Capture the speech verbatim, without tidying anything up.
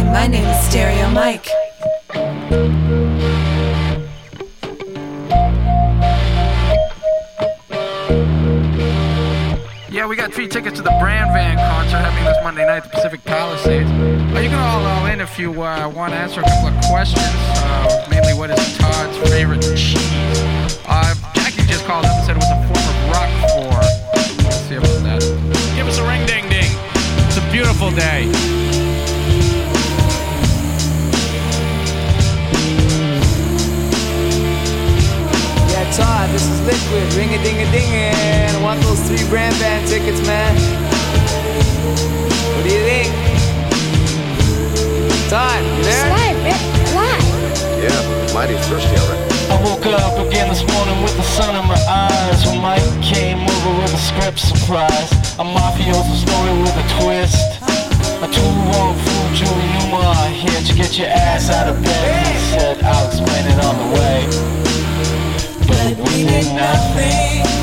My name is Stereo Mike. Yeah, we got free tickets to the Brand Van concert happening this Monday night at the Pacific Palisades. Uh, you can all all in if you uh, want to answer a couple of questions. Uh, mainly, what is Todd's favorite cheese? Uh, Jackie just called up and said it was a form of Roquefort. Let's see about that. Give us a ring ding ding. It's a beautiful day. Yeah, Todd, this is Liquid. Ring a ding a ding and I want those three Brand Van tickets, man. What do you think? Todd, you there? Live, live. Yeah, mighty thirsty already. I woke up again this morning with the sun in my eyes when Mike came over with a script surprise. A mafioso story with a twist. A two-wrong fool, Julie Newmar here to get your ass out of bed. He said, I'll explain it on the way. But we did nothing.